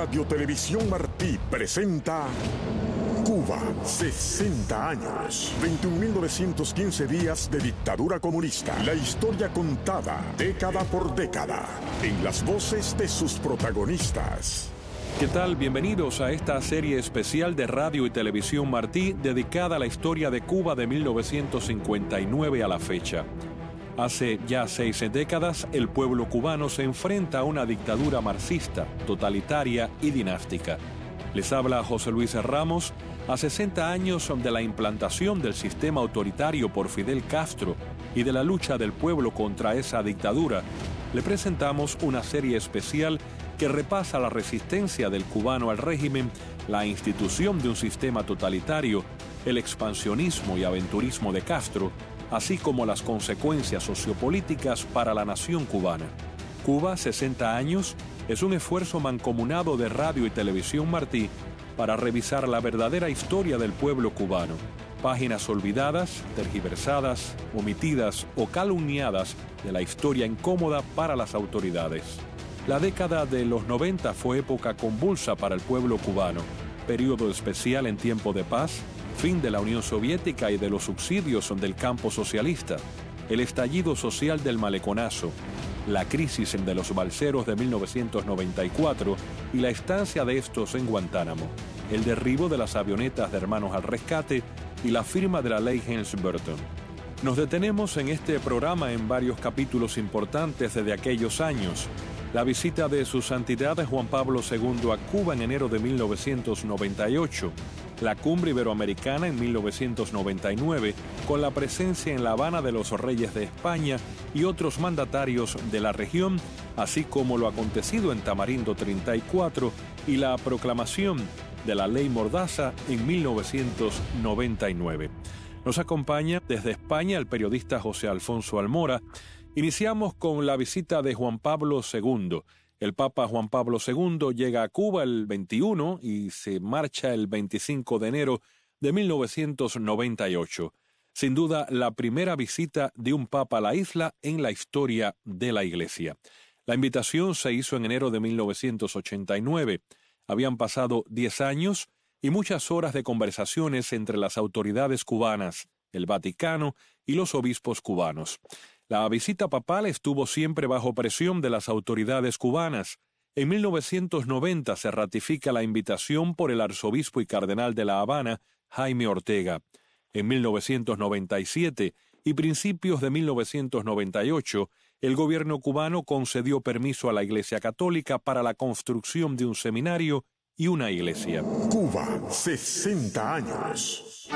Radio Televisión Martí presenta Cuba, 60 años, 21.915 días de dictadura comunista. La historia contada, década por década, en las voces de sus protagonistas. ¿Qué tal? Bienvenidos a esta serie especial de Radio y Televisión Martí dedicada a la historia de Cuba de 1959 a la fecha. Hace ya 6 décadas, el pueblo cubano se enfrenta a una dictadura marxista, totalitaria y dinástica. Les habla José Luis Ramos. A 60 años de la implantación del sistema autoritario por Fidel Castro y de la lucha del pueblo contra esa dictadura, le presentamos una serie especial que repasa la resistencia del cubano al régimen, la institución de un sistema totalitario, el expansionismo y aventurismo de Castro, así como las consecuencias sociopolíticas para la nación cubana. Cuba, 60 años, es un esfuerzo mancomunado de Radio y Televisión Martí para revisar la verdadera historia del pueblo cubano. Páginas olvidadas, tergiversadas, omitidas o calumniadas de la historia incómoda para las autoridades. La década de los 90 fue época convulsa para el pueblo cubano, periodo especial en tiempo de paz, fin de la Unión Soviética y de los subsidios del campo socialista, el estallido social del maleconazo, la crisis de los balseros de 1994 y la estancia de estos en Guantánamo, el derribo de las avionetas de Hermanos al Rescate y la firma de la ley Helms-Burton. Nos detenemos en este programa en varios capítulos importantes de aquellos años. La visita de Su Santidad Juan Pablo II a Cuba en enero de 1998, la Cumbre Iberoamericana en 1999, con la presencia en La Habana de los reyes de España y otros mandatarios de la región, así como lo acontecido en Tamarindo 34 y la proclamación de la Ley Mordaza en 1999. Nos acompaña desde España el periodista José Alfonso Almora. Iniciamos con la visita de Juan Pablo II. El Papa Juan Pablo II llega a Cuba el 21 y se marcha el 25 de enero de 1998. Sin duda, la primera visita de un Papa a la isla en la historia de la Iglesia. La invitación se hizo en enero de 1989. Habían pasado 10 años y muchas horas de conversaciones entre las autoridades cubanas, el Vaticano y los obispos cubanos. La visita papal estuvo siempre bajo presión de las autoridades cubanas. En 1990 se ratifica la invitación por el arzobispo y cardenal de La Habana, Jaime Ortega. En 1997 y principios de 1998, el gobierno cubano concedió permiso a la Iglesia Católica para la construcción de un seminario y una iglesia. Cuba, 60 años.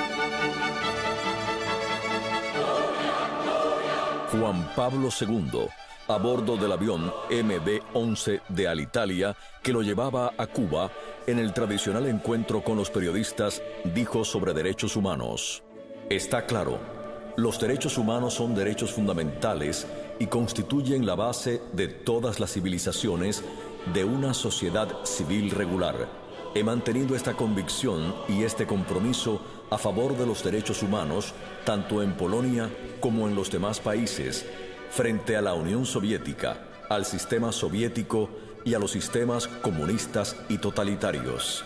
Juan Pablo II, a bordo del avión MD-11 de Alitalia que lo llevaba a Cuba, en el tradicional encuentro con los periodistas, dijo sobre derechos humanos: está claro, los derechos humanos son derechos fundamentales y constituyen la base de todas las civilizaciones de una sociedad civil regular. He mantenido esta convicción y este compromiso a favor de los derechos humanos, tanto en Polonia como en los demás países, frente a la Unión Soviética, al sistema soviético y a los sistemas comunistas y totalitarios.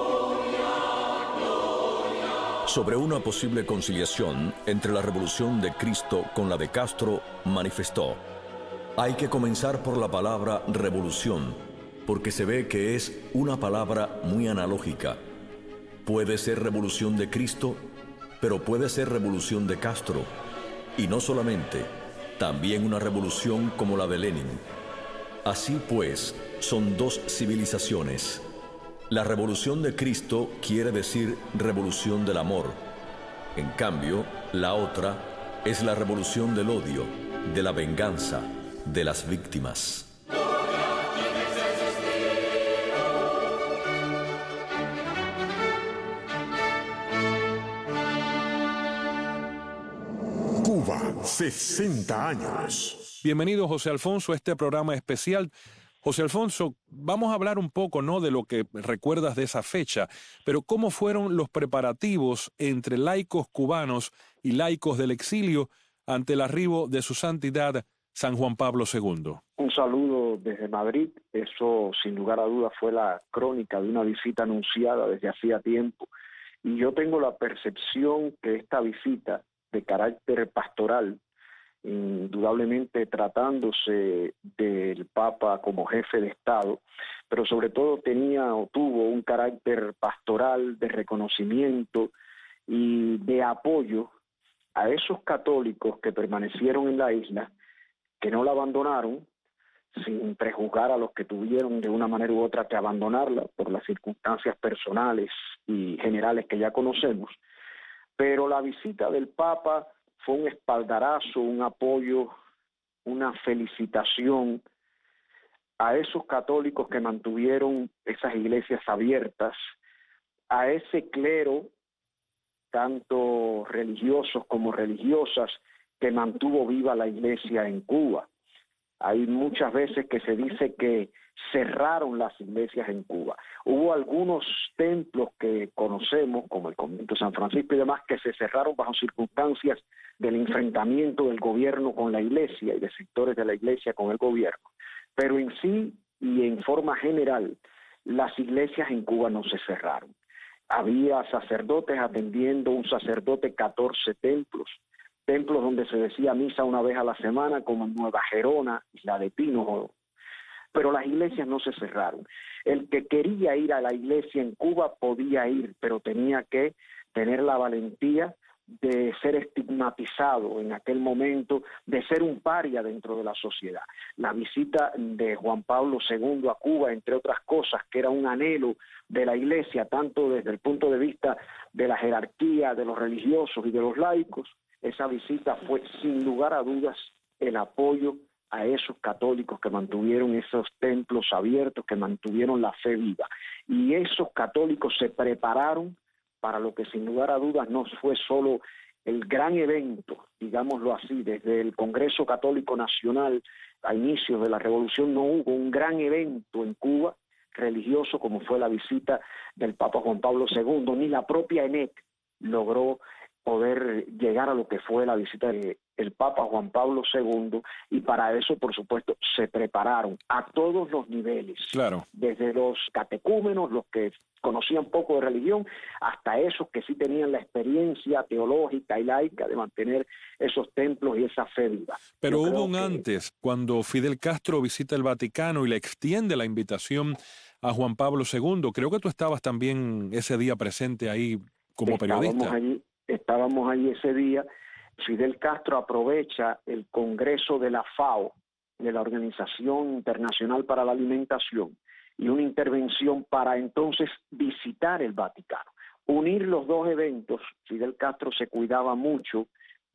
Sobre una posible conciliación entre la revolución de Cristo con la de Castro, manifestó: hay que comenzar por la palabra revolución, porque se ve que es una palabra muy analógica. Puede ser revolución de Cristo, pero puede ser revolución de Castro. Y no solamente, también una revolución como la de Lenin. Así pues, son dos civilizaciones. La revolución de Cristo quiere decir revolución del amor. En cambio, la otra es la revolución del odio, de la venganza, de las víctimas. Cuba, 60 años. Bienvenido, José Alfonso, a este programa especial. José Alfonso, vamos a hablar un poco, ¿no?, de lo que recuerdas de esa fecha, pero ¿cómo fueron los preparativos entre laicos cubanos y laicos del exilio ante el arribo de Su Santidad San Juan Pablo II. Un saludo desde Madrid. Eso, sin lugar a dudas, fue la crónica de una visita anunciada desde hacía tiempo. Y yo tengo la percepción que esta visita de carácter pastoral, indudablemente tratándose del Papa como jefe de Estado, pero sobre todo tenía o tuvo un carácter pastoral de reconocimiento y de apoyo a esos católicos que permanecieron en la isla, que no la abandonaron, sin prejuzgar a los que tuvieron de una manera u otra que abandonarla por las circunstancias personales y generales que ya conocemos. Pero la visita del Papa fue un espaldarazo, un apoyo, una felicitación a esos católicos que mantuvieron esas iglesias abiertas, a ese clero, tanto religiosos como religiosas, que mantuvo viva la iglesia en Cuba. Hay muchas veces que se dice que cerraron las iglesias en Cuba. Hubo algunos templos que conocemos, como el convento de San Francisco y demás, que se cerraron bajo circunstancias del enfrentamiento del gobierno con la iglesia y de sectores de la iglesia con el gobierno. Pero en sí y en forma general, las iglesias en Cuba no se cerraron. Había sacerdotes atendiendo, un sacerdote 14 templos donde se decía misa una vez a la semana, como en Nueva Gerona, Isla de Pinos, pero las iglesias no se cerraron. El que quería ir a la iglesia en Cuba podía ir, pero tenía que tener la valentía de ser estigmatizado en aquel momento, de ser un paria dentro de la sociedad. La visita de Juan Pablo II a Cuba, entre otras cosas, que era un anhelo de la iglesia, tanto desde el punto de vista de la jerarquía, de los religiosos y de los laicos, esa visita fue sin lugar a dudas el apoyo a esos católicos que mantuvieron esos templos abiertos, que mantuvieron la fe viva. Y esos católicos se prepararon para lo que sin lugar a dudas no fue solo el gran evento, digámoslo así, desde el Congreso Católico Nacional a inicios de la Revolución no hubo un gran evento en Cuba religioso como fue la visita del Papa Juan Pablo II, ni la propia ENEC logró poder llegar a lo que fue la visita del Papa Juan Pablo II, y para eso, por supuesto, se prepararon a todos los niveles, claro, desde los catecúmenos, los que conocían poco de religión, hasta esos que sí tenían la experiencia teológica y laica de mantener esos templos y esa fe viva. Pero hubo un antes, cuando Fidel Castro visita el Vaticano y le extiende la invitación a Juan Pablo II. Creo que tú estabas también ese día presente ahí como periodista. Estábamos allí ese día. Fidel Castro aprovecha el Congreso de la FAO, de la Organización Internacional para la Alimentación, y una intervención para entonces visitar el Vaticano. Unir los dos eventos. Fidel Castro se cuidaba mucho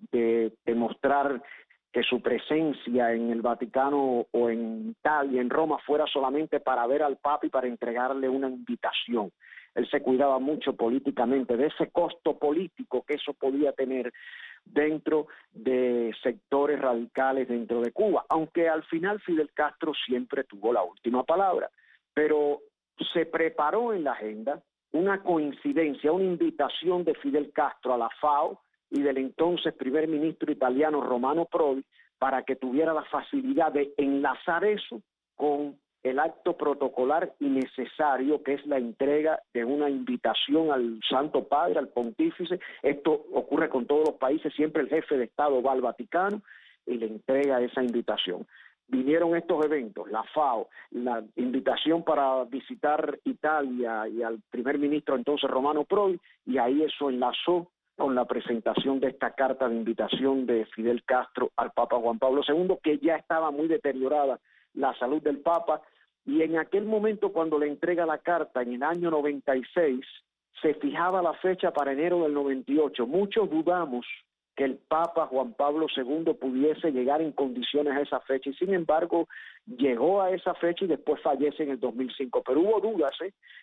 de demostrar que su presencia en el Vaticano o en Italia, en Roma, fuera solamente para ver al Papa y para entregarle una invitación. Él se cuidaba mucho políticamente de ese costo político que eso podía tener dentro de sectores radicales dentro de Cuba, aunque al final Fidel Castro siempre tuvo la última palabra. Pero se preparó en la agenda una coincidencia, una invitación de Fidel Castro a la FAO y del entonces primer ministro italiano Romano Prodi para que tuviera la facilidad de enlazar eso con el acto protocolar y necesario, que es la entrega de una invitación al Santo Padre, al Pontífice. Esto ocurre con todos los países, siempre el jefe de Estado va al Vaticano y le entrega esa invitación. Vinieron estos eventos, la FAO, la invitación para visitar Italia y al primer ministro entonces Romano Prodi, y ahí eso enlazó con la presentación de esta carta de invitación de Fidel Castro al Papa Juan Pablo II, que ya estaba muy deteriorada la salud del Papa, y en aquel momento cuando le entrega la carta en el año 96, se fijaba la fecha para enero del 98. Muchos dudamos que el Papa Juan Pablo II pudiese llegar en condiciones a esa fecha, y sin embargo llegó a esa fecha y después fallece en el 2005. Pero hubo dudas,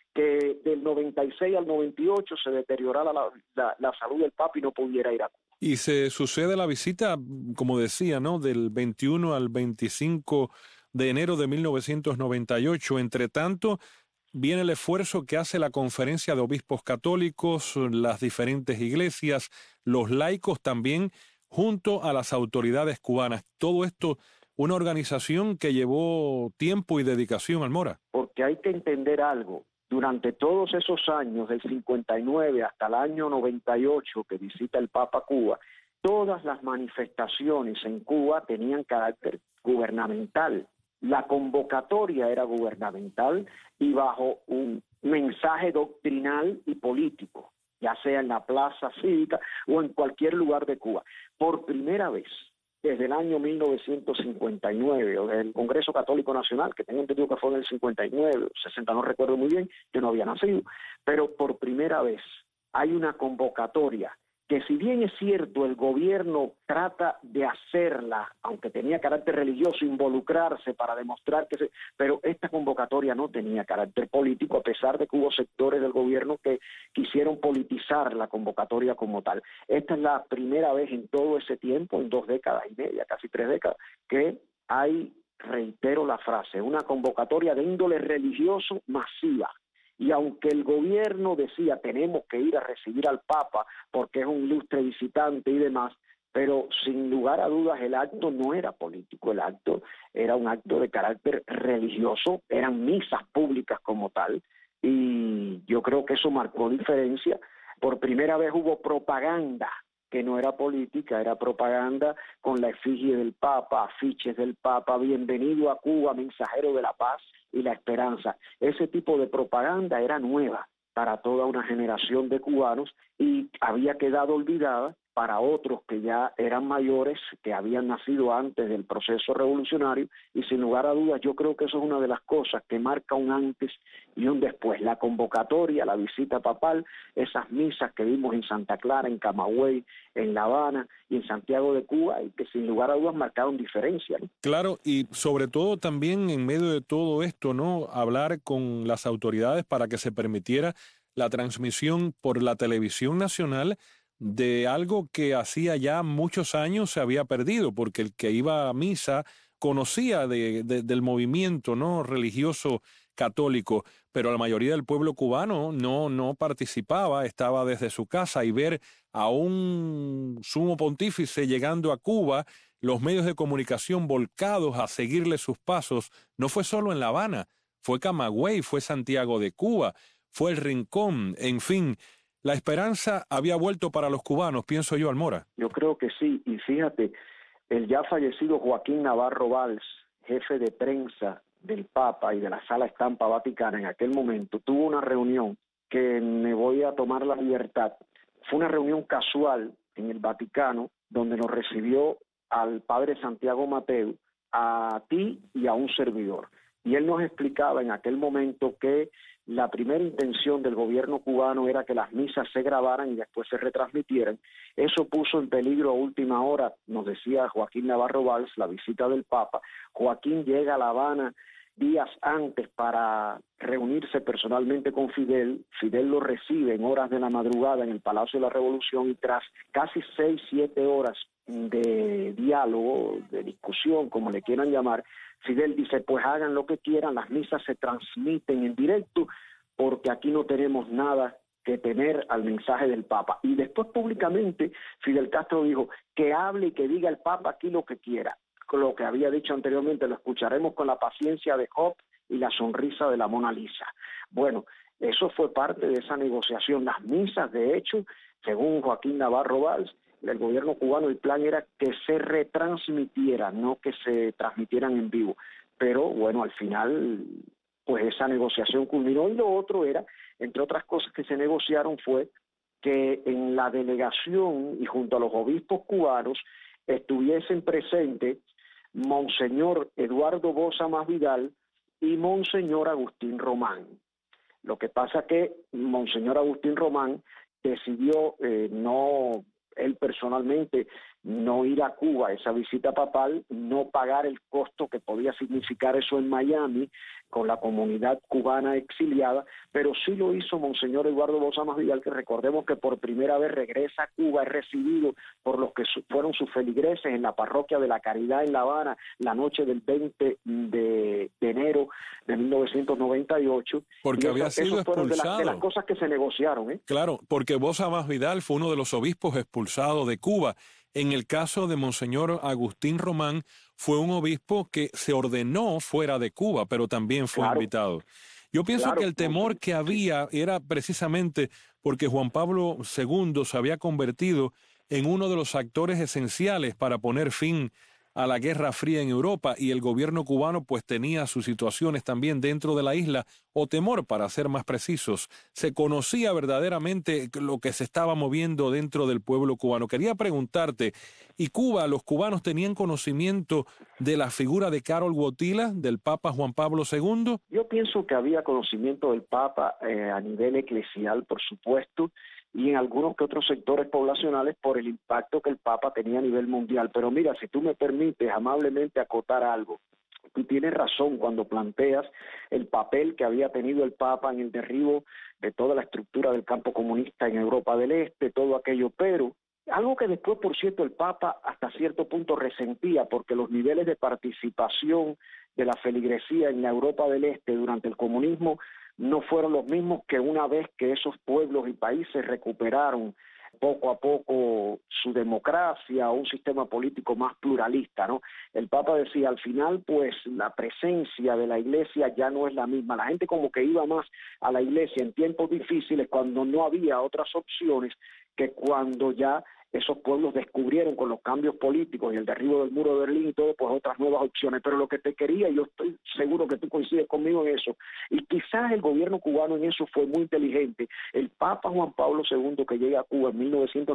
que del 96 al 98 se deteriorara la salud del Papa y no pudiera ir a Cuba. Y se sucede la visita, como decía, ¿no?, del 21 al 25 de enero de 1998. Entre tanto, viene el esfuerzo que hace la Conferencia de Obispos Católicos, las diferentes iglesias, los laicos también, junto a las autoridades cubanas. Todo esto una organización que llevó tiempo y dedicación, Almora. Porque hay que entender algo. Durante todos esos años, del 59 hasta el año 98 que visita el Papa Cuba, todas las manifestaciones en Cuba tenían carácter gubernamental. La convocatoria era gubernamental y bajo un mensaje doctrinal y político, ya sea en la plaza cívica o en cualquier lugar de Cuba. Por primera vez, desde el año 1959, o del Congreso Católico Nacional, que tengo entendido que fue en el 59, 60, no recuerdo muy bien, yo no había nacido, pero por primera vez hay una convocatoria que, si bien es cierto, el gobierno trata de hacerla, aunque tenía carácter religioso, involucrarse para demostrar que pero esta convocatoria no tenía carácter político, a pesar de que hubo sectores del gobierno que quisieron politizar la convocatoria como tal. Esta es la primera vez en todo ese tiempo, en 2 décadas y media, casi 3 décadas, que hay, reitero la frase, una convocatoria de índole religioso masiva. Y aunque el gobierno decía tenemos que ir a recibir al Papa porque es un ilustre visitante y demás, pero sin lugar a dudas el acto no era político, el acto era un acto de carácter religioso, eran misas públicas como tal, y yo creo que eso marcó diferencia. Por primera vez hubo propaganda que no era política, era propaganda con la efigie del Papa, afiches del Papa, bienvenido a Cuba, mensajero de la paz y la esperanza. Ese tipo de propaganda era nueva para toda una generación de cubanos y había quedado olvidada para otros que ya eran mayores, que habían nacido antes del proceso revolucionario, y sin lugar a dudas yo creo que eso es una de las cosas que marca un antes y un después. La convocatoria, la visita papal, esas misas que vimos en Santa Clara, en Camagüey, en La Habana y en Santiago de Cuba, y que sin lugar a dudas marcaron diferencia, ¿no? Claro, y sobre todo también en medio de todo esto, ¿no? Hablar con las autoridades para que se permitiera la transmisión por la televisión nacional de algo que hacía ya muchos años se había perdido, porque el que iba a misa conocía del movimiento, ¿no?, religioso católico, pero la mayoría del pueblo cubano no participaba, estaba desde su casa, y ver a un sumo pontífice llegando a Cuba, los medios de comunicación volcados a seguirle sus pasos, no fue solo en La Habana, fue Camagüey, fue Santiago de Cuba, fue El Rincón, en fin. La esperanza había vuelto para los cubanos, pienso yo, Almora. Yo creo que sí, y fíjate, el ya fallecido Joaquín Navarro Valls, jefe de prensa del Papa y de la Sala Estampa Vaticana en aquel momento, tuvo una reunión que me voy a tomar la libertad. Fue una reunión casual en el Vaticano, donde nos recibió al padre Santiago Mateu, a ti y a un servidor. Y él nos explicaba en aquel momento que la primera intención del gobierno cubano era que las misas se grabaran y después se retransmitieran. Eso puso en peligro a última hora, nos decía Joaquín Navarro Valls, la visita del Papa. Joaquín llega a La Habana días antes para reunirse personalmente con Fidel. Fidel lo recibe en horas de la madrugada en el Palacio de la Revolución, y tras casi 6-7 horas de diálogo, de discusión, como le quieran llamar, Fidel dice, pues hagan lo que quieran, las misas se transmiten en directo porque aquí no tenemos nada que temer al mensaje del Papa. Y después públicamente Fidel Castro dijo que hable y que diga el Papa aquí lo que quiera. Lo que había dicho anteriormente, lo escucharemos con la paciencia de Job y la sonrisa de la Mona Lisa. Bueno, eso fue parte de esa negociación. Las misas, de hecho, según Joaquín Navarro Valls, el gobierno cubano, el plan era que se retransmitieran, no que se transmitieran en vivo. Pero bueno, al final, pues esa negociación culminó, y lo otro era, entre otras cosas que se negociaron, fue que en la delegación y junto a los obispos cubanos estuviesen presentes Monseñor Eduardo Boza Masvidal y Monseñor Agustín Román. Lo que pasa que Monseñor Agustín Román decidió él personalmente no ir a Cuba, esa visita papal, no pagar el costo que podía significar eso en Miami con la comunidad cubana exiliada, pero sí lo hizo Monseñor Eduardo Boza Masvidal, que recordemos que por primera vez regresa a Cuba, es recibido por los que fueron sus feligreses en la parroquia de la Caridad en La Habana la noche del 20 de enero de 1998. Porque había sido expulsado. De las cosas que se negociaron, ¿eh? Claro, porque Boza Masvidal fue uno de los obispos expulsados de Cuba. En el caso de Monseñor Agustín Román, fue un obispo que se ordenó fuera de Cuba, pero también fue invitado. Yo pienso que el temor que había era precisamente porque Juan Pablo II se había convertido en uno de los actores esenciales para poner fin a la Guerra Fría en Europa, y el gobierno cubano pues tenía sus situaciones también dentro de la isla, o temor, para ser más precisos. Se conocía verdaderamente lo que se estaba moviendo dentro del pueblo cubano. Quería preguntarte, ¿y Cuba, los cubanos tenían conocimiento de la figura de Karol Wojtyla, del Papa Juan Pablo II? Yo pienso que había conocimiento del Papa a nivel eclesial, por supuesto, y en algunos que otros sectores poblacionales por el impacto que el Papa tenía a nivel mundial. Pero mira, si tú me permites amablemente acotar algo, tú tienes razón cuando planteas el papel que había tenido el Papa en el derribo de toda la estructura del campo comunista en Europa del Este, todo aquello, pero algo que después, por cierto, el Papa hasta cierto punto resentía, porque los niveles de participación de la feligresía en la Europa del Este durante el comunismo no fueron los mismos que una vez que esos pueblos y países recuperaron poco a poco su democracia o un sistema político más pluralista, ¿no? El Papa decía, al final, pues, la presencia de la Iglesia ya no es la misma. La gente como que iba más a la Iglesia en tiempos difíciles, cuando no había otras opciones, que cuando ya esos pueblos descubrieron con los cambios políticos y el derribo del muro de Berlín y todo, pues otras nuevas opciones. Pero lo que te quería, y yo estoy seguro que tú coincides conmigo en eso, y quizás el gobierno cubano en eso fue muy inteligente. El Papa Juan Pablo II, que llega a Cuba en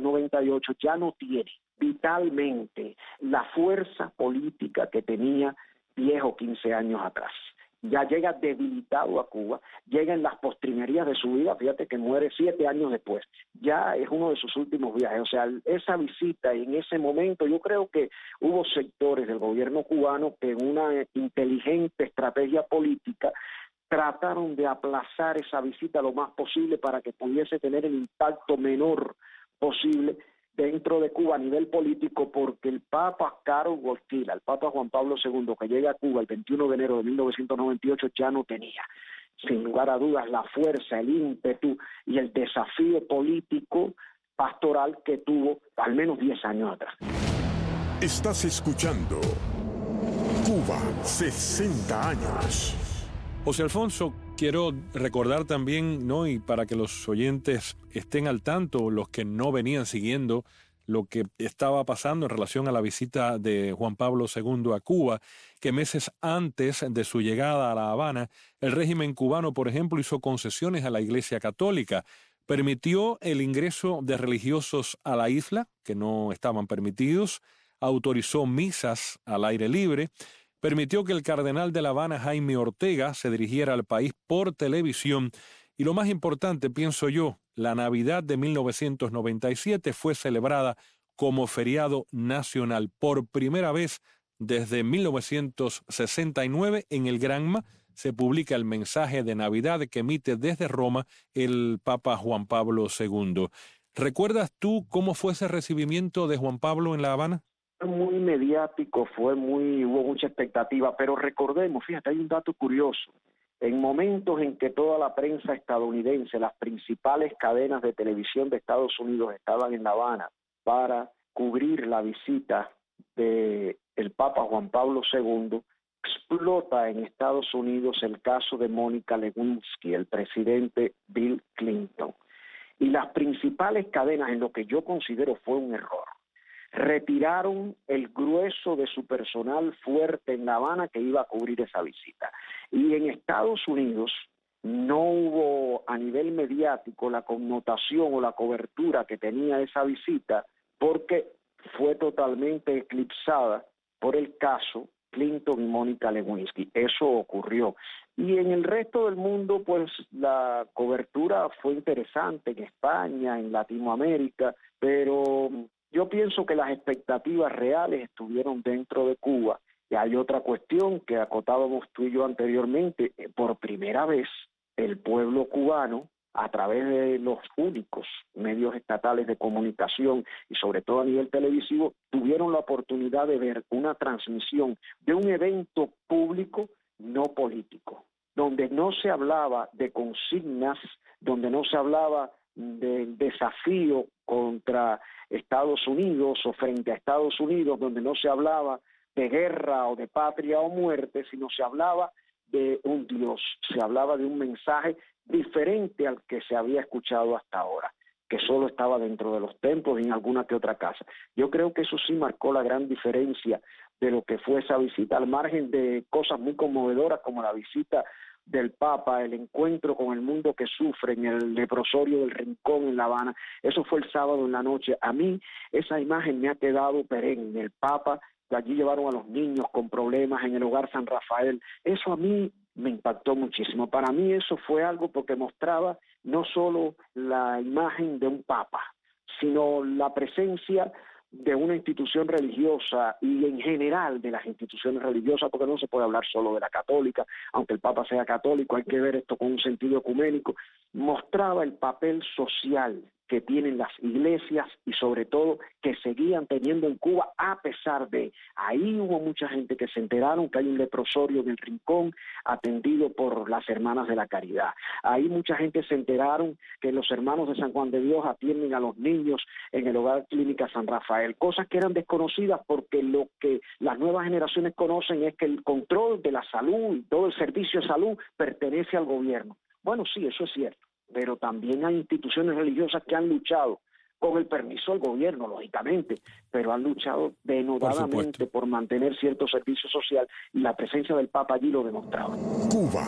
1998, ya no tiene vitalmente la fuerza política que tenía 10 o 15 años atrás. Ya llega debilitado a Cuba, llega en las postrimerías de su vida, fíjate que muere 7 años después, ya es uno de sus últimos viajes. O sea, esa visita en ese momento, yo creo que hubo sectores del gobierno cubano que en una inteligente estrategia política trataron de aplazar esa visita lo más posible para que pudiese tener el impacto menor posible dentro de Cuba a nivel político, porque el Papa Karol Wojtyla, el Papa Juan Pablo II, que llega a Cuba el 21 de enero de 1998, ya no tenía, sin lugar a dudas, la fuerza, el ímpetu y el desafío político pastoral que tuvo al menos 10 años atrás. Estás escuchando Cuba, 60 años. José Alfonso, quiero recordar también, ¿no?, y para que los oyentes estén al tanto, los que no venían siguiendo lo que estaba pasando en relación a la visita de Juan Pablo II a Cuba, que meses antes de su llegada a La Habana, el régimen cubano, por ejemplo, hizo concesiones a la Iglesia Católica, permitió el ingreso de religiosos a la isla, que no estaban permitidos, autorizó misas al aire libre, permitió que el cardenal de La Habana, Jaime Ortega, se dirigiera al país por televisión, y lo más importante, pienso yo, la Navidad de 1997 fue celebrada como feriado nacional por primera vez desde 1969. En el Granma se publica el mensaje de Navidad que emite desde Roma el Papa Juan Pablo II. ¿Recuerdas tú cómo fue ese recibimiento de Juan Pablo en La Habana? Muy mediático, hubo mucha expectativa, pero recordemos, fíjate, hay un dato curioso. En momentos en que toda la prensa estadounidense, las principales cadenas de televisión de Estados Unidos estaban en La Habana para cubrir la visita del Papa Juan Pablo II, explota en Estados Unidos el caso de Mónica Lewinsky, el presidente Bill Clinton. Y las principales cadenas, en lo que yo considero fue un error, retiraron el grueso de su personal fuerte en La Habana que iba a cubrir esa visita. Y en Estados Unidos no hubo a nivel mediático la connotación o la cobertura que tenía esa visita, porque fue totalmente eclipsada por el caso Clinton y Mónica Lewinsky. Eso ocurrió. Y en el resto del mundo, pues la cobertura fue interesante en España, en Latinoamérica, pero yo pienso que las expectativas reales estuvieron dentro de Cuba. Y hay otra cuestión que acotábamos tú y yo anteriormente. Por primera vez, el pueblo cubano, a través de los únicos medios estatales de comunicación y sobre todo a nivel televisivo, tuvieron la oportunidad de ver una transmisión de un evento público no político, donde no se hablaba de consignas, donde no se hablaba del desafío contra Estados Unidos o frente a Estados Unidos, donde no se hablaba de guerra o de patria o muerte, sino se hablaba de un Dios, se hablaba de un mensaje diferente al que se había escuchado hasta ahora, que solo estaba dentro de los templos y en alguna que otra casa. Yo creo que eso sí marcó la gran diferencia de lo que fue esa visita, al margen de cosas muy conmovedoras como la visita del Papa, el encuentro con el mundo que sufre en el leprosorio del Rincón en La Habana. Eso fue el sábado en la noche. A mí esa imagen me ha quedado perenne. El Papa, allí llevaron a los niños con problemas en el hogar San Rafael. Eso a mí me impactó muchísimo. Para mí eso fue algo porque mostraba no solo la imagen de un Papa, sino la presencia de una institución religiosa y en general de las instituciones religiosas, porque no se puede hablar solo de la católica, aunque el Papa sea católico, hay que ver esto con un sentido ecuménico. Mostraba el papel social que tienen las iglesias y sobre todo que seguían teniendo en Cuba a pesar de. Ahí hubo mucha gente que se enteraron que hay un leprosorio en el Rincón atendido por las Hermanas de la Caridad. Ahí mucha gente se enteraron que los hermanos de San Juan de Dios atienden a los niños en el Hogar Clínica San Rafael, cosas que eran desconocidas porque lo que las nuevas generaciones conocen es que el control de la salud y todo el servicio de salud pertenece al gobierno. Bueno, sí, eso es cierto, pero también hay instituciones religiosas que han luchado con el permiso del gobierno, lógicamente, pero han luchado denodadamente por mantener cierto servicio social y la presencia del Papa allí lo demostraba. Cuba,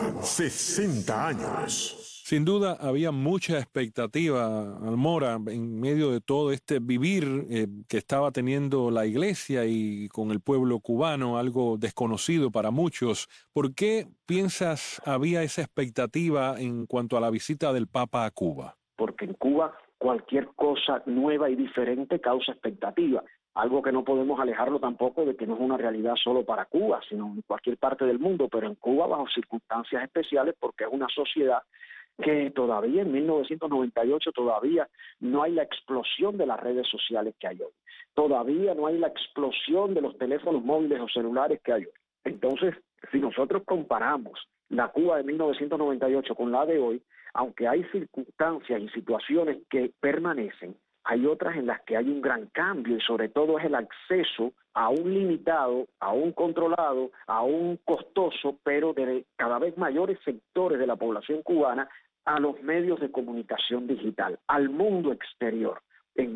60 años. Sin duda había mucha expectativa, Almora, en medio de todo este vivir que estaba teniendo la iglesia y con el pueblo cubano, algo desconocido para muchos. ¿Por qué piensas había esa expectativa en cuanto a la visita del Papa a Cuba? Porque en Cuba cualquier cosa nueva y diferente causa expectativa. Algo que no podemos alejarlo tampoco de que no es una realidad solo para Cuba, sino en cualquier parte del mundo, pero en Cuba bajo circunstancias especiales porque es una sociedad que todavía en 1998 todavía no hay la explosión de las redes sociales que hay hoy. Todavía no hay la explosión de los teléfonos móviles o celulares que hay hoy. Entonces, si nosotros comparamos la Cuba de 1998 con la de hoy, aunque hay circunstancias y situaciones que permanecen, hay otras en las que hay un gran cambio y sobre todo es el acceso a un limitado, a un controlado, a un costoso, pero de cada vez mayores sectores de la población cubana a los medios de comunicación digital, al mundo exterior. En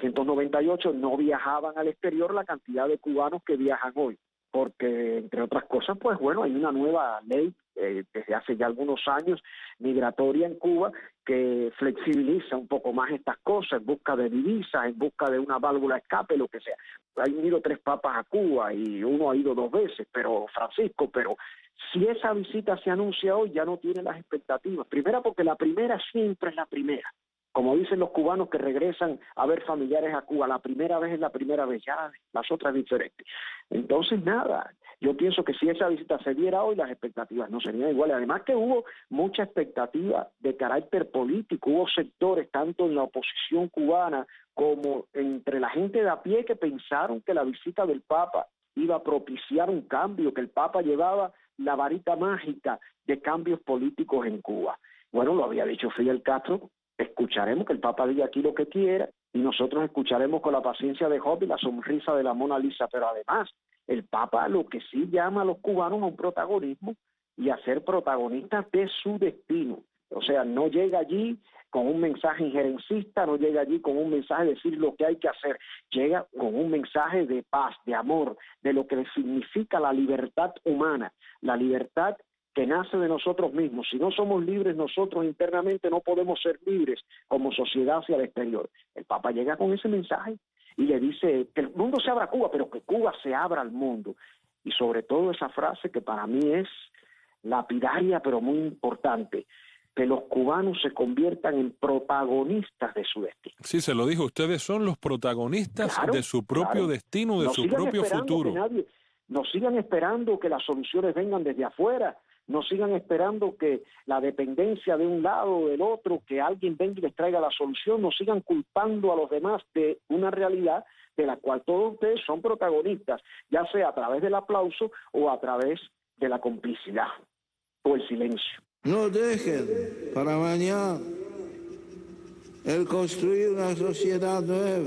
1998 no viajaban al exterior la cantidad de cubanos que viajan hoy, porque entre otras cosas, pues bueno, hay una nueva ley desde hace ya algunos años migratoria en Cuba que flexibiliza un poco más estas cosas en busca de divisas, en busca de una válvula de escape, lo que sea. Han ido 3 papas a Cuba y uno ha ido 2 veces, pero Francisco, pero si esa visita se anuncia hoy ya no tiene las expectativas. Primera porque la primera siempre es la primera. Como dicen los cubanos que regresan a ver familiares a Cuba, la primera vez es la primera vez, ya las otras diferentes. Entonces, nada, yo pienso que si esa visita se diera hoy, las expectativas no serían iguales. Además que hubo mucha expectativa de carácter político, hubo sectores, tanto en la oposición cubana como entre la gente de a pie, que pensaron que la visita del Papa iba a propiciar un cambio, que el Papa llevaba la varita mágica de cambios políticos en Cuba. Bueno, lo había dicho Fidel Castro. Escucharemos que el Papa diga aquí lo que quiera y nosotros escucharemos con la paciencia de Job y la sonrisa de la Mona Lisa, pero además el Papa lo que sí llama a los cubanos a un protagonismo y a ser protagonistas de su destino. O sea, no llega allí con un mensaje injerencista, no llega allí con un mensaje de decir lo que hay que hacer, llega con un mensaje de paz, de amor, de lo que significa la libertad humana, la libertad que nace de nosotros mismos. Si no somos libres nosotros internamente, no podemos ser libres como sociedad hacia el exterior. El Papa llega con ese mensaje y le dice que el mundo se abra a Cuba, pero que Cuba se abra al mundo. Y sobre todo esa frase que para mí es lapidaria, pero muy importante, que los cubanos se conviertan en protagonistas de su destino. Sí, se lo dijo, ustedes son los protagonistas de su propio destino, de su propio futuro. No sigan esperando que las soluciones vengan desde afuera, no sigan esperando que la dependencia de un lado o del otro, que alguien venga y les traiga la solución, no sigan culpando a los demás de una realidad de la cual todos ustedes son protagonistas, ya sea a través del aplauso o a través de la complicidad o el silencio. No dejen para mañana el construir una sociedad nueva,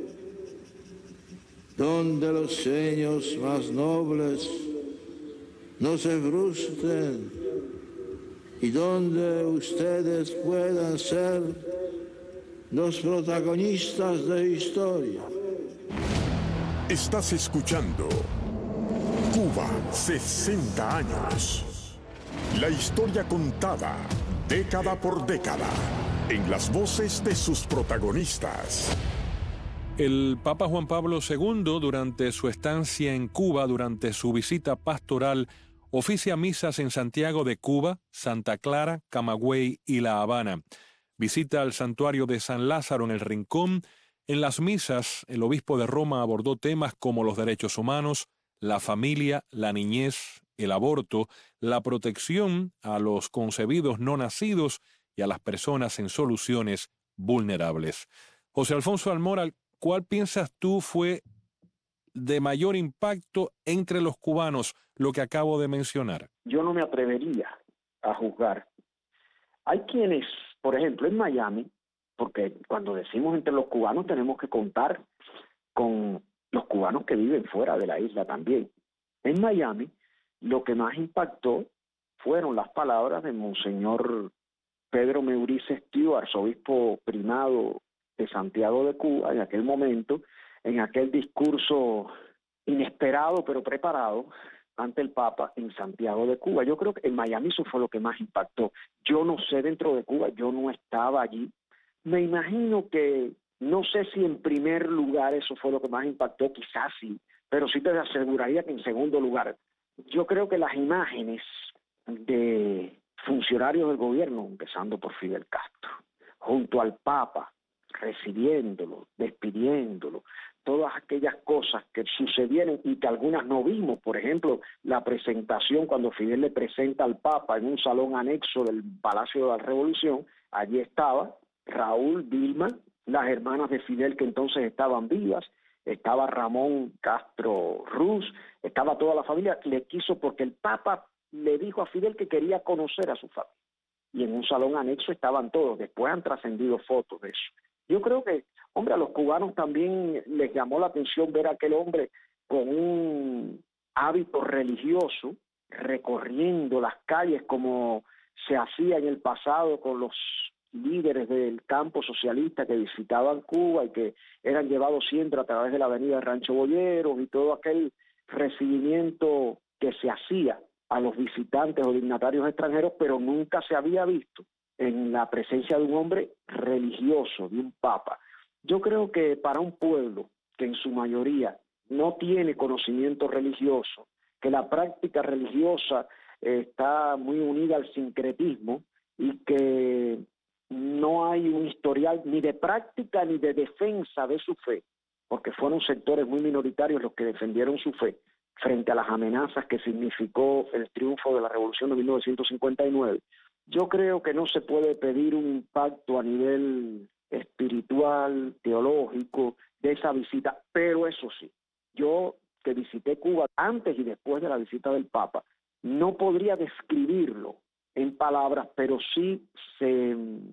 donde los sueños más nobles no se frustren y donde ustedes puedan ser los protagonistas de la historia. Estás escuchando Cuba, 60 años. La historia contada, década por década, en las voces de sus protagonistas. El Papa Juan Pablo II, durante su estancia en Cuba, durante su visita pastoral, oficia misas en Santiago de Cuba, Santa Clara, Camagüey y La Habana. Visita al santuario de San Lázaro en El Rincón. En las misas, el obispo de Roma abordó temas como los derechos humanos, la familia, la niñez, el aborto, la protección a los concebidos no nacidos y a las personas en soluciones vulnerables. José Alfonso Almora, ¿cuál piensas tú fue de mayor impacto entre los cubanos, lo que acabo de mencionar? Yo no me atrevería a juzgar. Hay quienes, por ejemplo, en Miami, porque cuando decimos entre los cubanos tenemos que contar con los cubanos que viven fuera de la isla también. En Miami, lo que más impactó fueron las palabras de Monseñor Pedro Meurice Estío, arzobispo primado de Santiago de Cuba, en aquel momento, en aquel discurso inesperado pero preparado ante el Papa en Santiago de Cuba. Yo creo que en Miami eso fue lo que más impactó. Yo no sé dentro de Cuba, yo no estaba allí. Me imagino que, no sé si en primer lugar eso fue lo que más impactó, quizás sí, pero sí te aseguraría que en segundo lugar. Yo creo que las imágenes de funcionarios del gobierno, empezando por Fidel Castro, junto al Papa, recibiéndolo, despidiéndolo, todas aquellas cosas que sucedieron y que algunas no vimos, por ejemplo, la presentación cuando Fidel le presenta al Papa en un salón anexo del Palacio de la Revolución, allí estaba Raúl, Vilma, las hermanas de Fidel que entonces estaban vivas, estaba Ramón Castro Ruz, estaba toda la familia, le quiso porque el Papa le dijo a Fidel que quería conocer a su familia. Y en un salón anexo estaban todos, después han trascendido fotos de eso. Yo creo que, hombre, a los cubanos también les llamó la atención ver a aquel hombre con un hábito religioso, recorriendo las calles como se hacía en el pasado con los líderes del campo socialista que visitaban Cuba y que eran llevados siempre a través de la avenida Rancho Boyeros y todo aquel recibimiento que se hacía a los visitantes o dignatarios extranjeros, pero nunca se había visto en la presencia de un hombre religioso, de un papa. Yo creo que para un pueblo que en su mayoría no tiene conocimiento religioso, que la práctica religiosa está muy unida al sincretismo y que no hay un historial ni de práctica ni de defensa de su fe, porque fueron sectores muy minoritarios los que defendieron su fe frente a las amenazas que significó el triunfo de la Revolución de 1959, yo creo que no se puede pedir un impacto a nivel espiritual, teológico, de esa visita, pero eso sí, yo que visité Cuba antes y después de la visita del Papa, no podría describirlo en palabras, pero sí se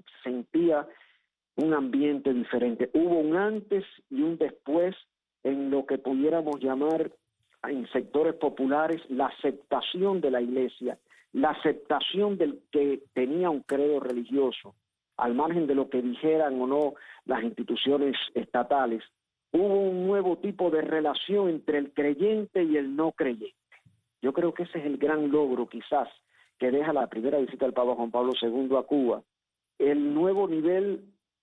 sentía un ambiente diferente. Hubo un antes y un después en lo que pudiéramos llamar en sectores populares la aceptación de la Iglesia, la aceptación del que tenía un credo religioso, al margen de lo que dijeran o no las instituciones estatales. Hubo un nuevo tipo de relación entre el creyente y el no creyente. Yo creo que ese es el gran logro quizás que deja la primera visita del Papa Juan Pablo II a Cuba, el nuevo nivel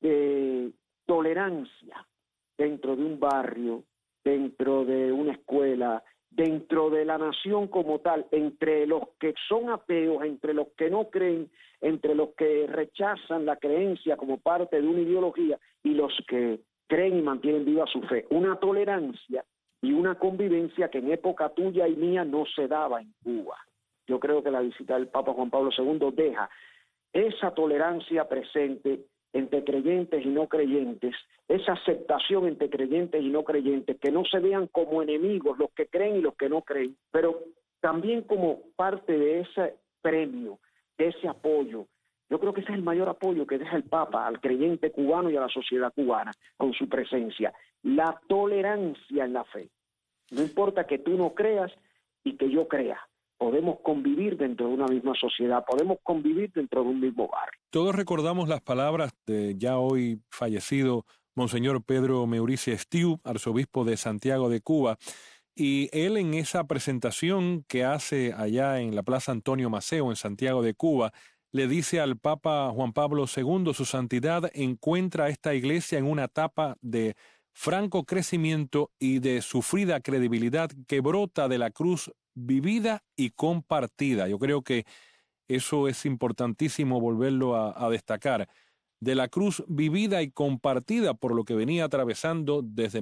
de tolerancia dentro de un barrio, dentro de una escuela, dentro de la nación como tal, entre los que son ateos, entre los que no creen, entre los que rechazan la creencia como parte de una ideología y los que creen y mantienen viva su fe. Una tolerancia y una convivencia que en época tuya y mía no se daba en Cuba. Yo creo que la visita del Papa Juan Pablo II deja esa tolerancia presente entre creyentes y no creyentes, esa aceptación entre creyentes y no creyentes, que no se vean como enemigos los que creen y los que no creen, pero también como parte de ese premio, de ese apoyo, Yo creo que ese es el mayor apoyo que deja el Papa al creyente cubano y a la sociedad cubana con su presencia. La tolerancia en la fe. No importa que tú no creas y que yo crea. Podemos convivir dentro de una misma sociedad, podemos convivir dentro de un mismo barrio. Todos recordamos las palabras de ya hoy fallecido Monseñor Pedro Meurice Estiu, arzobispo de Santiago de Cuba, y él en esa presentación que hace allá en la Plaza Antonio Maceo en Santiago de Cuba, le dice al Papa Juan Pablo II, su santidad encuentra a esta iglesia en una etapa de franco crecimiento y de sufrida credibilidad que brota de la cruz vivida y compartida. Yo creo que eso es importantísimo volverlo a destacar. De la cruz vivida y compartida por lo que venía atravesando desde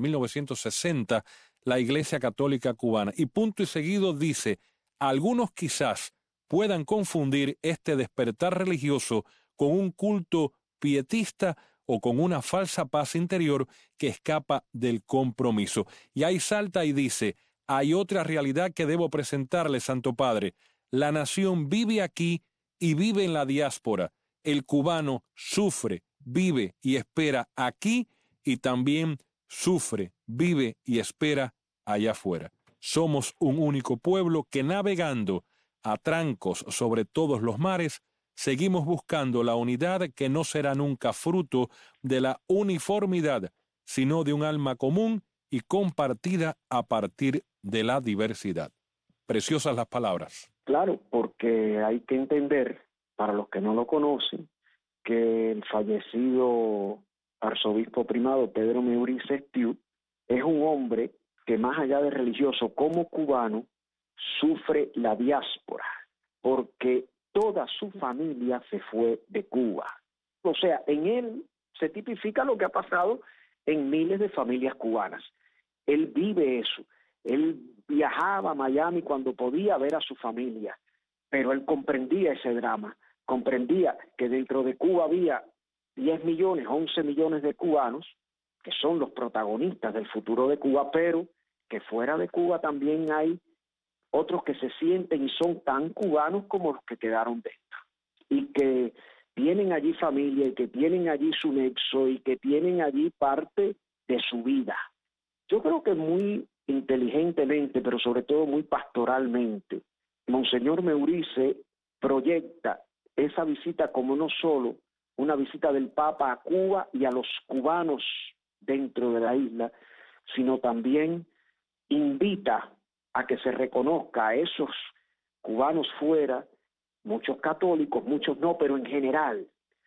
1960 la Iglesia Católica Cubana. Y punto y seguido dice, algunos quizás puedan confundir este despertar religioso con un culto pietista o con una falsa paz interior que escapa del compromiso. Y ahí salta y dice, hay otra realidad que debo presentarle, Santo Padre. La nación vive aquí y vive en la diáspora. El cubano sufre, vive y espera aquí y también sufre, vive y espera allá afuera. Somos un único pueblo que navegando a trancos sobre todos los mares, seguimos buscando la unidad que no será nunca fruto de la uniformidad, sino de un alma común y compartida a partir de la diversidad. Preciosas las palabras. Claro, porque hay que entender, para los que no lo conocen, que el fallecido arzobispo primado Pedro Meurice Estiu es un hombre que más allá de religioso, como cubano, sufre la diáspora, porque toda su familia se fue de Cuba. O sea, en él se tipifica lo que ha pasado en miles de familias cubanas. Él vive eso. Él viajaba a Miami cuando podía ver a su familia, pero él comprendía ese drama, comprendía que dentro de Cuba había 10 millones, 11 millones de cubanos, que son los protagonistas del futuro de Cuba, pero que fuera de Cuba también hay otros que se sienten y son tan cubanos como los que quedaron dentro, y que tienen allí familia, y que tienen allí su nexo, y que tienen allí parte de su vida. Yo creo que muy inteligentemente, pero sobre todo muy pastoralmente, Monseñor Meurice proyecta esa visita como no solo una visita del Papa a Cuba y a los cubanos dentro de la isla, sino también invita a que se reconozca a esos cubanos fuera, muchos católicos, muchos no, pero en general,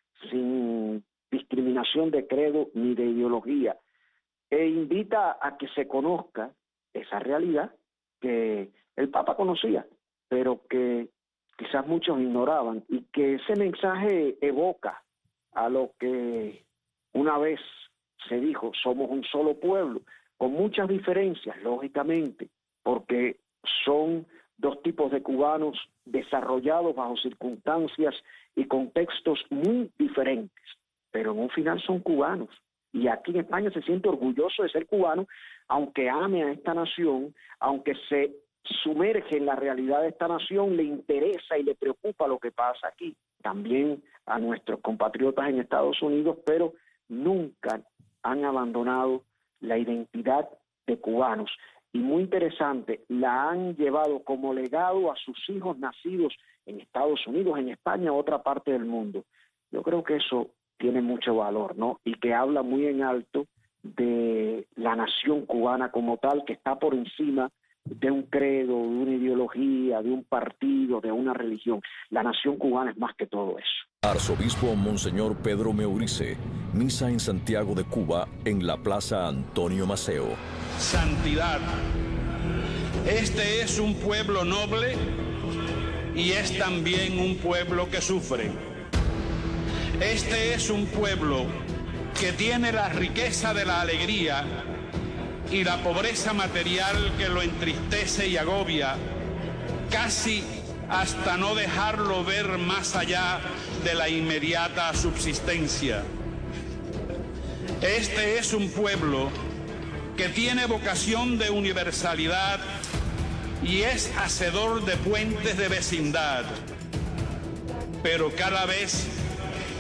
sin discriminación de credo ni de ideología, e invita a que se conozca esa realidad que el Papa conocía, pero que quizás muchos ignoraban, y que ese mensaje evoca a lo que una vez se dijo, somos un solo pueblo, con muchas diferencias, lógicamente, porque son dos tipos de cubanos desarrollados bajo circunstancias y contextos muy diferentes, pero en un final son cubanos. Y aquí en España se siente orgulloso de ser cubano, aunque ame a esta nación, aunque se sumerge en la realidad de esta nación, le interesa y le preocupa lo que pasa aquí. También a nuestros compatriotas en Estados Unidos, pero nunca han abandonado la identidad de cubanos. Y muy interesante, la han llevado como legado a sus hijos nacidos en Estados Unidos, en España, a otra parte del mundo. Yo creo que eso tiene mucho valor, ¿no? Y que habla muy en alto de la nación cubana como tal, que está por encima de un credo, de una ideología, de un partido, de una religión. La nación cubana es más que todo eso. Arzobispo Monseñor Pedro Meurice, misa en Santiago de Cuba, en la Plaza Antonio Maceo. Santidad. Este es un pueblo noble y es también un pueblo que sufre. Este es un pueblo que tiene la riqueza de la alegría y la pobreza material que lo entristece y agobia, casi hasta no dejarlo ver más allá de la inmediata subsistencia. Este es un pueblo que tiene vocación de universalidad y es hacedor de puentes de vecindad, pero cada vez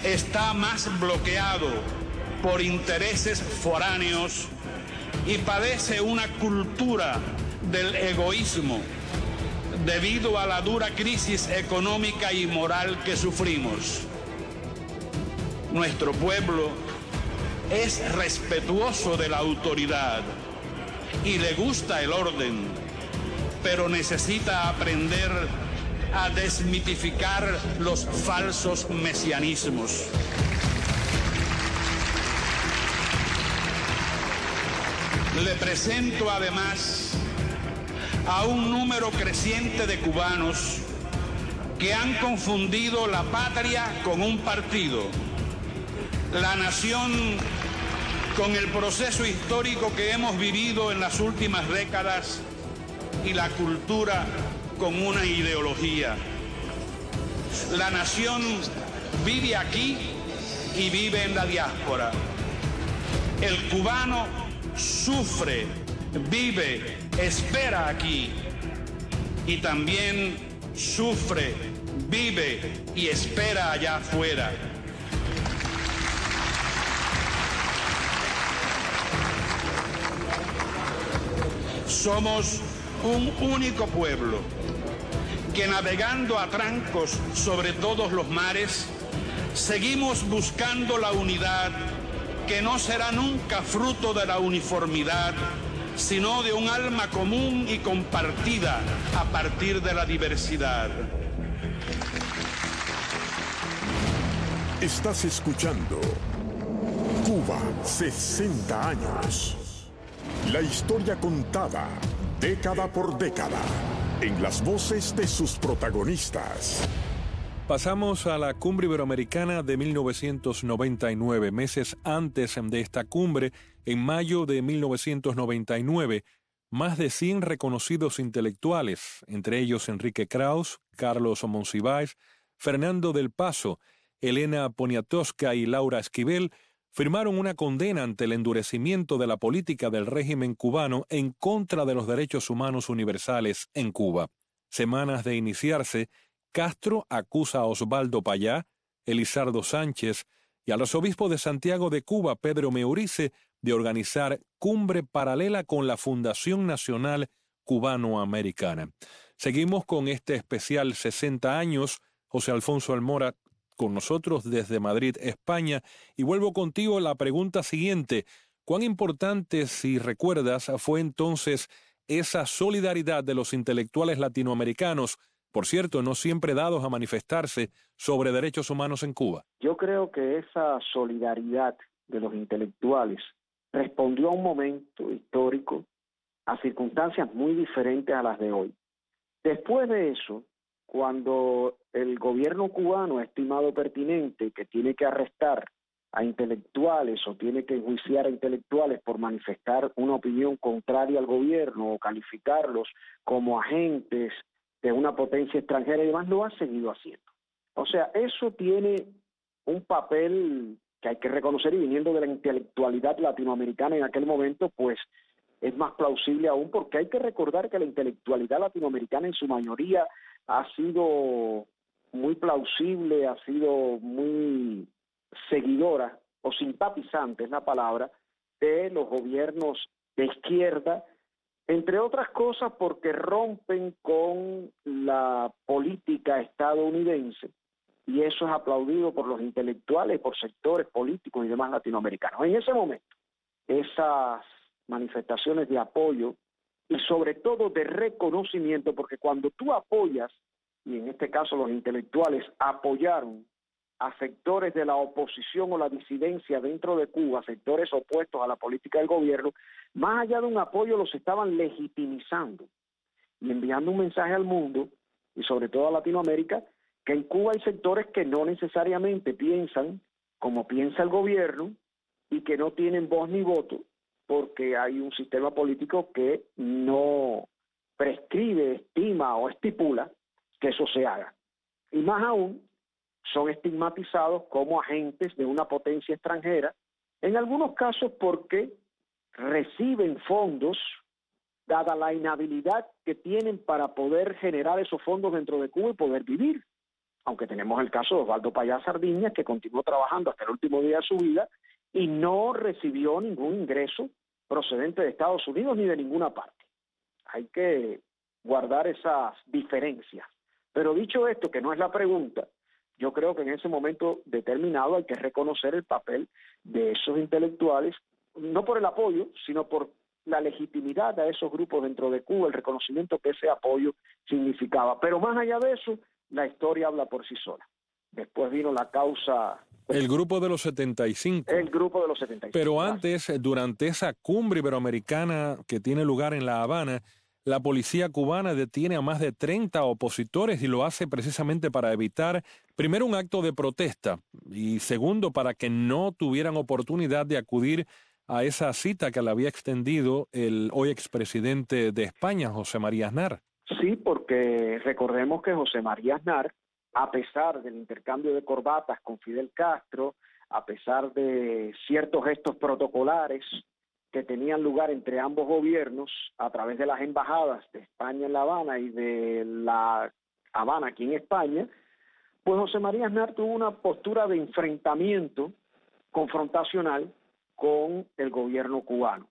está más bloqueado por intereses foráneos y padece una cultura del egoísmo debido a la dura crisis económica y moral que sufrimos. Nuestro pueblo es respetuoso de la autoridad y le gusta el orden, pero necesita aprender a desmitificar los falsos mesianismos. Le presento además a un número creciente de cubanos que han confundido la patria con un partido, la nación con el proceso histórico que hemos vivido en las últimas décadas y la cultura con una ideología. La nación vive aquí y vive en la diáspora. El cubano sufre, vive, espera aquí y también sufre, vive y espera allá afuera. Somos un único pueblo que, navegando a trancos sobre todos los mares, seguimos buscando la unidad que no será nunca fruto de la uniformidad, sino de un alma común y compartida a partir de la diversidad. Estás escuchando Cuba, 60 años. La historia contada, década por década, en las voces de sus protagonistas. Pasamos a la Cumbre Iberoamericana de 1999. Meses antes de esta cumbre, en mayo de 1999, más de 100 reconocidos intelectuales, entre ellos Enrique Krauss, Carlos Monsiváis, Fernando del Paso, Elena Poniatowska y Laura Esquivel, firmaron una condena ante el endurecimiento de la política del régimen cubano en contra de los derechos humanos universales en Cuba. Semanas de iniciarse, Castro acusa a Osvaldo Payá, Elizardo Sánchez y al arzobispo de Santiago de Cuba, Pedro Meurice, de organizar cumbre paralela con la Fundación Nacional Cubano-Americana. Seguimos con este especial 60 años. José Alfonso Almora con nosotros desde Madrid, España. Y vuelvo contigo a la pregunta siguiente. ¿Cuán importante, si recuerdas, fue entonces esa solidaridad de los intelectuales latinoamericanos, por cierto, no siempre dados a manifestarse sobre derechos humanos en Cuba? Yo creo que esa solidaridad de los intelectuales respondió a un momento histórico, a circunstancias muy diferentes a las de hoy. Después de eso, cuando el gobierno cubano ha estimado pertinente que tiene que arrestar a intelectuales o tiene que enjuiciar a intelectuales por manifestar una opinión contraria al gobierno o calificarlos como agentes de una potencia extranjera y demás, lo ha seguido haciendo. O sea, eso tiene un papel que hay que reconocer, y viniendo de la intelectualidad latinoamericana en aquel momento, pues es más plausible aún, porque hay que recordar que la intelectualidad latinoamericana en su mayoría ha sido muy plausible, ha sido muy seguidora o simpatizante, es la palabra, de los gobiernos de izquierda, entre otras cosas porque rompen con la política estadounidense, y eso es aplaudido por los intelectuales, por sectores políticos y demás latinoamericanos. En ese momento, esas manifestaciones de apoyo y sobre todo de reconocimiento, porque cuando tú apoyas, y en este caso los intelectuales apoyaron a sectores de la oposición o la disidencia dentro de Cuba, sectores opuestos a la política del gobierno, más allá de un apoyo los estaban legitimizando y enviando un mensaje al mundo y sobre todo a Latinoamérica, que en Cuba hay sectores que no necesariamente piensan como piensa el gobierno y que no tienen voz ni voto, porque hay un sistema político que no prescribe, estima o estipula que eso se haga. Y más aún, son estigmatizados como agentes de una potencia extranjera, en algunos casos porque reciben fondos, dada la inhabilidad que tienen para poder generar esos fondos dentro de Cuba y poder vivir. aunque tenemos el caso de Osvaldo Payá Sardiñas, que continuó trabajando hasta el último día de su vida y no recibió ningún ingreso procedente de Estados Unidos ni de ninguna parte. Hay que guardar esas diferencias. Pero dicho esto, que no es la pregunta, yo creo que en ese momento determinado hay que reconocer el papel de esos intelectuales, no por el apoyo, sino por la legitimidad a esos grupos dentro de Cuba, el reconocimiento que ese apoyo significaba. Pero más allá de eso, la historia habla por sí sola. Después vino la causa... El grupo de los 75. El grupo de los 75. Pero antes, durante esa cumbre iberoamericana que tiene lugar en La Habana, la policía cubana detiene a más de 30 opositores y lo hace precisamente para evitar, primero, un acto de protesta y segundo, para que no tuvieran oportunidad de acudir a esa cita que le había extendido el hoy expresidente de España, José María Aznar. Sí, porque recordemos que José María Aznar, a pesar del intercambio de corbatas con Fidel Castro, a pesar de ciertos gestos protocolares que tenían lugar entre ambos gobiernos a través de las embajadas de España en La Habana y de La Habana aquí en España, pues José María Aznar tuvo una postura de enfrentamiento confrontacional con el gobierno cubano.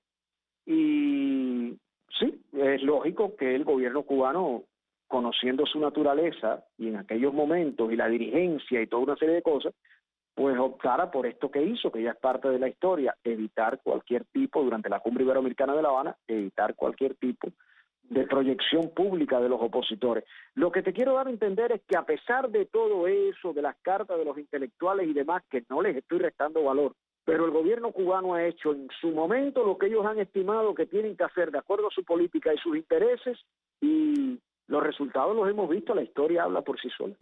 Y sí, es lógico que el gobierno cubano, conociendo su naturaleza y en aquellos momentos y la dirigencia y toda una serie de cosas, pues optara por esto que hizo, que ya es parte de la historia, evitar cualquier tipo, durante la cumbre iberoamericana de La Habana, evitar cualquier tipo de proyección pública de los opositores. Lo que te quiero dar a entender es que a pesar de todo eso, de las cartas de los intelectuales y demás, que no les estoy restando valor, pero el gobierno cubano ha hecho en su momento lo que ellos han estimado que tienen que hacer de acuerdo a su política y sus intereses, y los resultados los hemos visto, la historia habla por sí sola.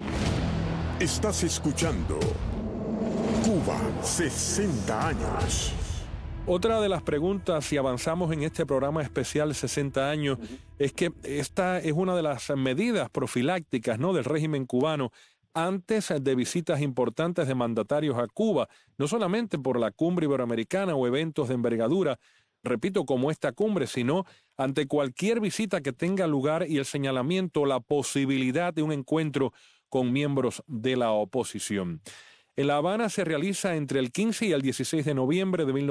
Estás escuchando Cuba, 60 años. Otra de las preguntas, si avanzamos en este programa especial 60 años, es que esta es una de las medidas profilácticas, ¿no?, del régimen cubano antes de visitas importantes de mandatarios a Cuba, no solamente por la cumbre iberoamericana o eventos de envergadura, repito, como esta cumbre, sino ante cualquier visita que tenga lugar y el señalamiento, la posibilidad de un encuentro con miembros de la oposición. En La Habana se realiza entre el 15 y el 16 de noviembre de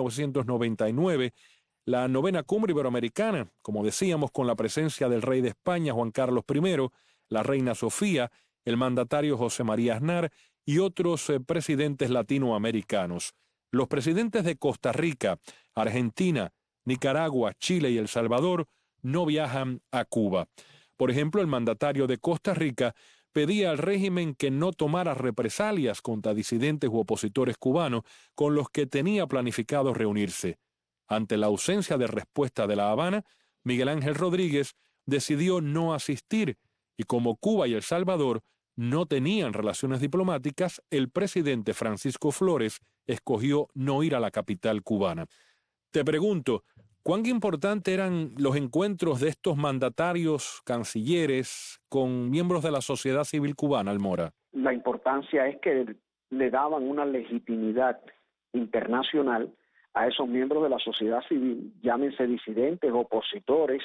1999 la 9ª cumbre iberoamericana, como decíamos, con la presencia del rey de España, Juan Carlos I, la reina Sofía, el mandatario José María Aznar y otros presidentes latinoamericanos. Los presidentes de Costa Rica, Argentina, Nicaragua, Chile y El Salvador no viajan a Cuba. Por ejemplo, el mandatario de Costa Rica pedía al régimen que no tomara represalias contra disidentes u opositores cubanos con los que tenía planificado reunirse. Ante la ausencia de respuesta de La Habana, Miguel Ángel Rodríguez decidió no asistir y como Cuba y El Salvador no tenían relaciones diplomáticas, el presidente Francisco Flores escogió no ir a la capital cubana. Te pregunto, ¿cuán importantes eran los encuentros de estos mandatarios, cancilleres, con miembros de la sociedad civil cubana, Almora? La importancia es que le daban una legitimidad internacional a esos miembros de la sociedad civil, llámense disidentes, opositores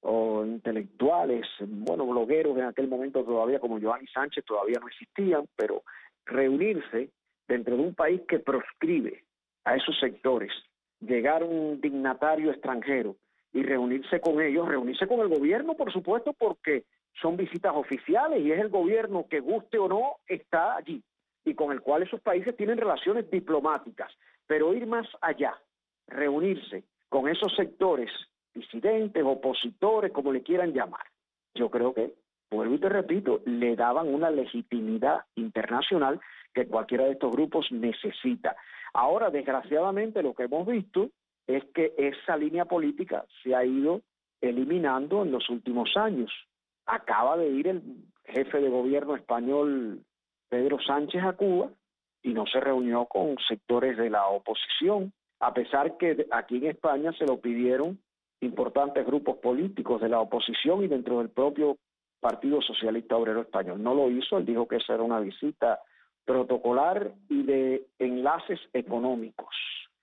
o intelectuales, bueno, blogueros en aquel momento todavía como Giovanni Sánchez todavía no existían, pero reunirse dentro de un país que proscribe a esos sectores, llegar un dignatario extranjero y reunirse con ellos, reunirse con el gobierno, por supuesto, porque son visitas oficiales y es el gobierno que guste o no está allí y con el cual esos países tienen relaciones diplomáticas, pero ir más allá, reunirse con esos sectores disidentes, opositores, como le quieran llamar, yo creo que, vuelvo y te repito, le daban una legitimidad internacional que cualquiera de estos grupos necesita. Ahora, desgraciadamente, lo que hemos visto es que esa línea política se ha ido eliminando en los últimos años. Acaba de ir el jefe de gobierno español, Pedro Sánchez, a Cuba y no se reunió con sectores de la oposición, a pesar que aquí en España se lo pidieron importantes grupos políticos de la oposición y dentro del propio Partido Socialista Obrero Español. No lo hizo, él dijo que esa era una visita protocolar y de enlaces económicos.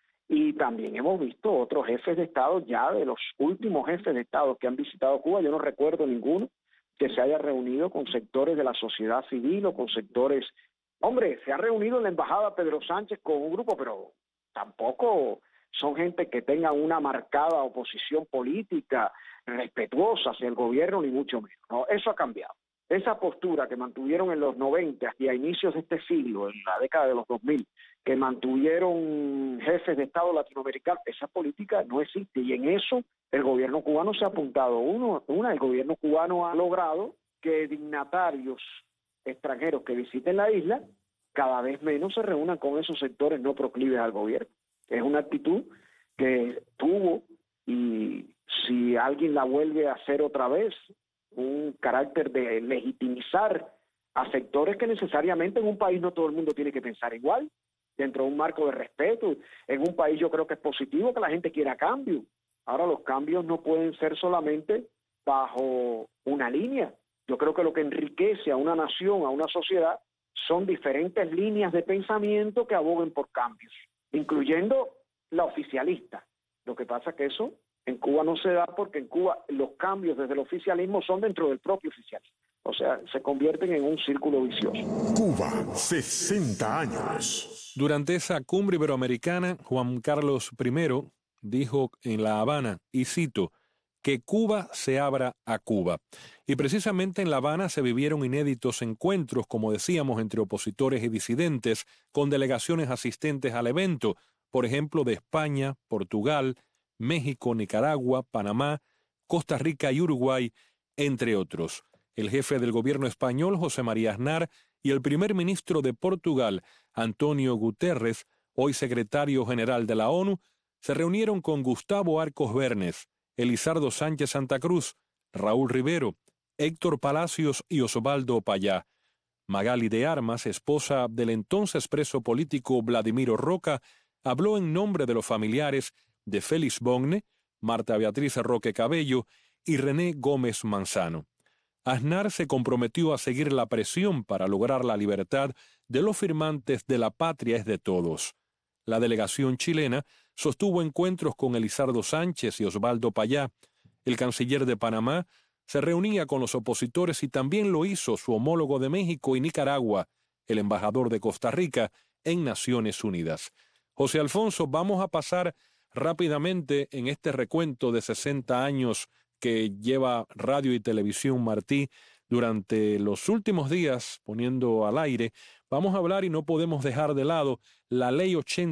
Y también hemos visto otros jefes de Estado, ya de los últimos jefes de Estado que han visitado Cuba, yo no recuerdo ninguno, que se haya reunido con sectores de la sociedad civil o con sectores... Hombre, se ha reunido en la embajada Pedro Sánchez con un grupo, pero tampoco son gente que tenga una marcada oposición política respetuosa hacia el gobierno, ni mucho menos. No, eso ha cambiado. Esa postura que mantuvieron en los 90 y a inicios de este siglo, en la década de los 2000, que mantuvieron jefes de Estado latinoamericanos, esa política no existe. Y en eso el gobierno cubano se ha apuntado. El gobierno cubano ha logrado que dignatarios extranjeros que visiten la isla cada vez menos se reúnan con esos sectores no proclives al gobierno. Es una actitud que tuvo, y si alguien la vuelve a hacer otra vez, un carácter de legitimizar a sectores que necesariamente en un país no todo el mundo tiene que pensar igual, dentro de un marco de respeto. En un país yo creo que es positivo que la gente quiera cambio. Ahora, los cambios no pueden ser solamente bajo una línea. Yo creo que lo que enriquece a una nación, a una sociedad, son diferentes líneas de pensamiento que aboguen por cambios, incluyendo la oficialista. Lo que pasa es que eso en Cuba no se da, porque en Cuba los cambios desde el oficialismo son dentro del propio oficialismo. O sea, se convierten en un círculo vicioso. Cuba, 60 años. Durante esa cumbre iberoamericana, Juan Carlos I dijo en La Habana, y cito, que Cuba se abra a Cuba. Y precisamente en La Habana se vivieron inéditos encuentros, como decíamos, entre opositores y disidentes, con delegaciones asistentes al evento, por ejemplo, de España, Portugal, México, Nicaragua, Panamá, Costa Rica y Uruguay, entre otros. El jefe del gobierno español, José María Aznar, y el primer ministro de Portugal, António Guterres, hoy secretario general de la ONU, se reunieron con Gustavo Arcos Bernes, Elizardo Sánchez Santa Cruz, Raúl Rivero, Héctor Palacios y Osvaldo Payá. Magali de Armas, esposa del entonces preso político Vladimiro Roca, habló en nombre de los familiares de Félix Bogne, Marta Beatriz Roque Cabello y René Gómez Manzano. Aznar se comprometió a seguir la presión para lograr la libertad de los firmantes de La Patria es de Todos. La delegación chilena sostuvo encuentros con Elizardo Sánchez y Osvaldo Payá. El canciller de Panamá se reunía con los opositores y también lo hizo su homólogo de México y Nicaragua, el embajador de Costa Rica en Naciones Unidas. José Alfonso, vamos a pasar rápidamente en este recuento de 60 años que lleva Radio y Televisión Martí durante los últimos días poniendo al aire. Vamos a hablar, y no podemos dejar de lado, la Ley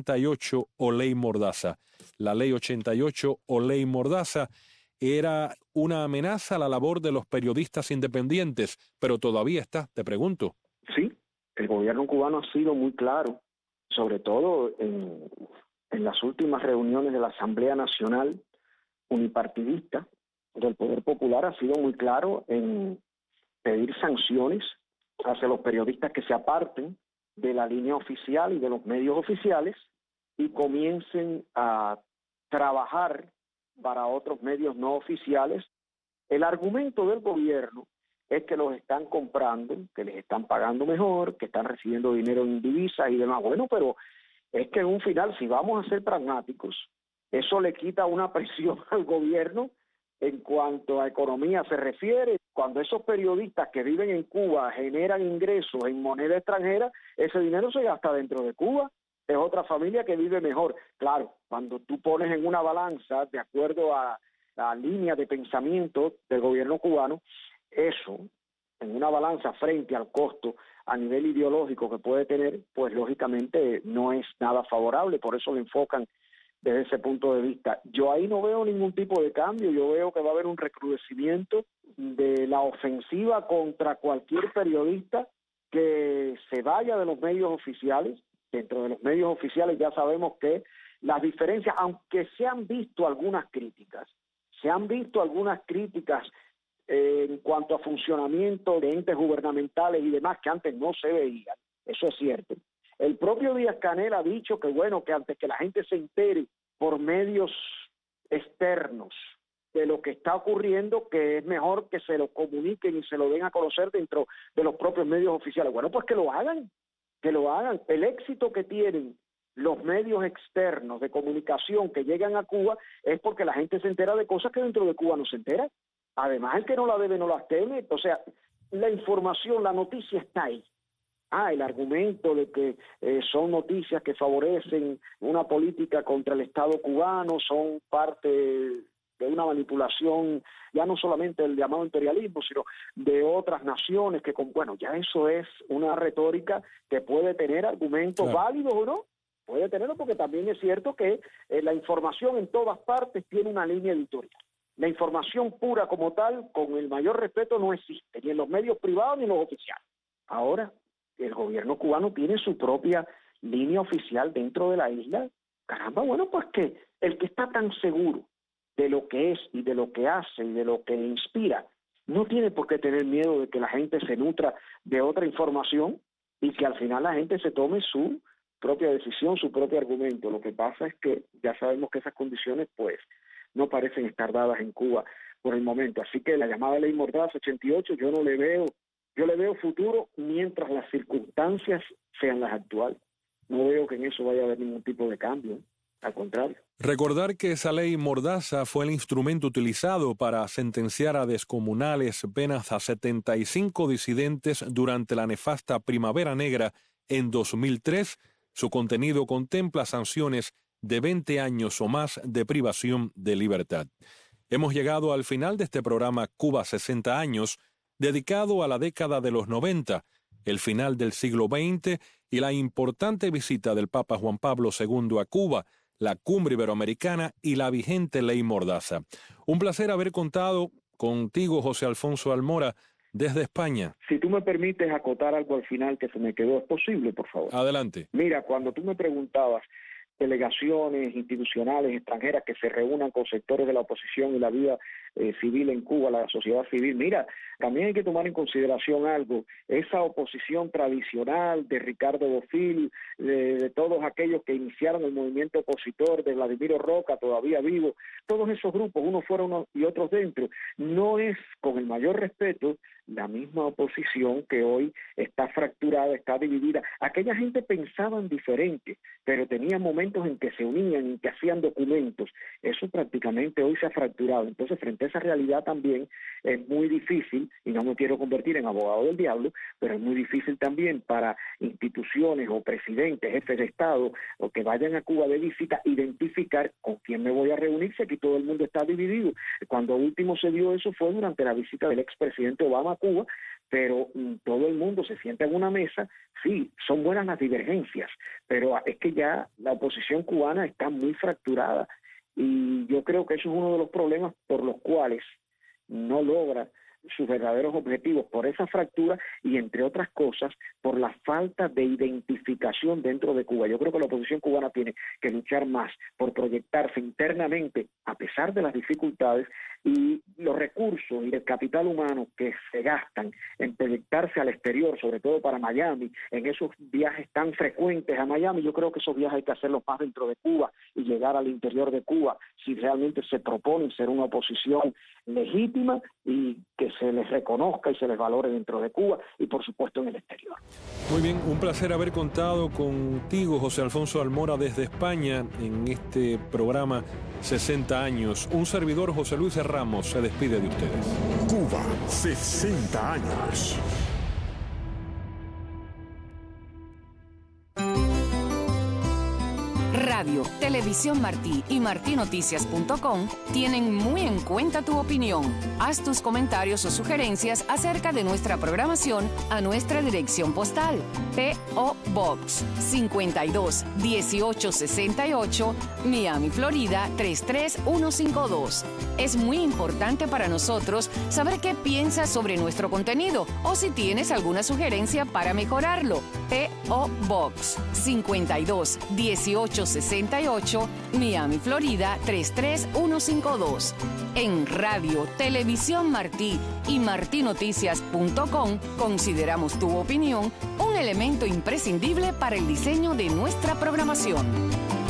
88 o Ley Mordaza. La Ley 88 o Ley Mordaza era una amenaza a la labor de los periodistas independientes, pero todavía está, te pregunto. Sí, el gobierno cubano ha sido muy claro, sobre todo en las últimas reuniones de la Asamblea Nacional Unipartidista del Poder Popular, ha sido muy claro en pedir sanciones hacia los periodistas que se aparten de la línea oficial y de los medios oficiales y comiencen a trabajar para otros medios no oficiales. El argumento del gobierno es que los están comprando, que les están pagando mejor, que están recibiendo dinero en divisas y demás. Bueno, pero es que en un final, si vamos a ser pragmáticos, eso le quita una presión al gobierno en cuanto a economía se refiere. Cuando esos periodistas que viven en Cuba generan ingresos en moneda extranjera, ese dinero se gasta dentro de Cuba. Es otra familia que vive mejor. Claro, cuando tú pones en una balanza, de acuerdo a la línea de pensamiento del gobierno cubano, eso, en una balanza frente al costo a nivel ideológico que puede tener, pues lógicamente no es nada favorable. Por eso lo enfocan desde ese punto de vista. Yo ahí no veo ningún tipo de cambio. Yo veo que va a haber un recrudecimiento de la ofensiva contra cualquier periodista que se vaya de los medios oficiales. Dentro de los medios oficiales ya sabemos que las diferencias, aunque se han visto algunas críticas en cuanto a funcionamiento de entes gubernamentales y demás que antes no se veían. Eso es cierto. El propio Díaz-Canel ha dicho que bueno, que antes que la gente se entere por medios externos de lo que está ocurriendo, que es mejor que se lo comuniquen y se lo den a conocer dentro de los propios medios oficiales. Bueno, pues que lo hagan. El éxito que tienen los medios externos de comunicación que llegan a Cuba es porque la gente se entera de cosas que dentro de Cuba no se entera. Además, el que no la debe no las teme. O sea, la información, la noticia está ahí. El argumento de que son noticias que favorecen una política contra el Estado cubano, son parte de una manipulación, ya no solamente del llamado imperialismo, sino de otras naciones que, bueno, ya eso es una retórica que puede tener argumentos válidos o no. Puede tenerlo porque también es cierto que la información en todas partes tiene una línea editorial. La información pura como tal, con el mayor respeto, no existe, ni en los medios privados ni en los oficiales. Ahora, el gobierno cubano tiene su propia línea oficial dentro de la isla. Caramba, bueno, pues que el que está tan seguro de lo que es y de lo que hace y de lo que inspira, no tiene por qué tener miedo de que la gente se nutra de otra información y que al final la gente se tome su propia decisión, su propio argumento. Lo que pasa es que ya sabemos que esas condiciones pues no parecen estar dadas en Cuba por el momento. Así que la llamada ley Mordaza 88 yo le veo futuro mientras las circunstancias sean las actuales. No veo que en eso vaya a haber ningún tipo de cambio, al contrario. Recordar que esa ley Mordaza fue el instrumento utilizado para sentenciar a descomunales penas a 75 disidentes durante la nefasta Primavera Negra en 2003. Su contenido contempla sanciones de 20 años o más de privación de libertad. Hemos llegado al final de este programa Cuba 60 años, dedicado a la década de los 90, el final del siglo XX y la importante visita del Papa Juan Pablo II a Cuba, la Cumbre Iberoamericana y la vigente Ley Mordaza. Un placer haber contado contigo, José Alfonso Almora, desde España. Si tú me permites acotar algo al final que se me quedó, ¿es posible, por favor? Adelante. Mira, cuando tú me preguntabas delegaciones institucionales extranjeras que se reúnan con sectores de la oposición y la vida civil en Cuba, la sociedad civil. Mira, también hay que tomar en consideración algo, esa oposición tradicional de Ricardo Bofill, de todos aquellos que iniciaron el movimiento opositor, de Vladimiro Roca, todavía vivo, todos esos grupos, unos fuera unos y otros dentro, no es, con el mayor respeto, la misma oposición que hoy está fracturada, está dividida. Aquella gente pensaban diferente, pero tenían momentos en que se unían, en que hacían documentos. Eso prácticamente hoy se ha fracturado. Entonces, frente a esa realidad también es muy difícil, y no me quiero convertir en abogado del diablo, pero es muy difícil también para instituciones o presidentes, jefes de Estado, o que vayan a Cuba de visita, identificar con quién me voy a reunir si aquí todo el mundo está dividido. Cuando último se dio eso fue durante la visita del expresidente Obama a Cuba, pero todo el mundo se sienta en una mesa. Sí, son buenas las divergencias, pero es que ya la oposición cubana está muy fracturada y yo creo que eso es uno de los problemas por los cuales no logra sus verdaderos objetivos, por esa fractura y, entre otras cosas, por la falta de identificación dentro de Cuba. Yo creo que la oposición cubana tiene que luchar más por proyectarse internamente, a pesar de las dificultades, y los recursos y el capital humano que se gastan en proyectarse al exterior, sobre todo para Miami, en esos viajes tan frecuentes a Miami. Yo creo que esos viajes hay que hacerlos más dentro de Cuba y llegar al interior de Cuba si realmente se proponen ser una oposición legítima y que se les reconozca y se les valore dentro de Cuba y, por supuesto, en el exterior. Muy bien, un placer haber contado contigo, José Alfonso Almora, desde España, en este programa 60 años. Un servidor, José Luis Ramos, se despide de ustedes. Cuba, 60 años. Radio, Televisión Martí y martinoticias.com tienen muy en cuenta tu opinión. Haz tus comentarios o sugerencias acerca de nuestra programación a nuestra dirección postal. P.O. Box 52 1868, Miami, Florida 33152. Es muy importante para nosotros saber qué piensas sobre nuestro contenido o si tienes alguna sugerencia para mejorarlo. P.O. Box 52 1868, Miami, Florida 33152. En Radio, Televisión Martí y martinoticias.com consideramos tu opinión un elemento imprescindible para el diseño de nuestra programación.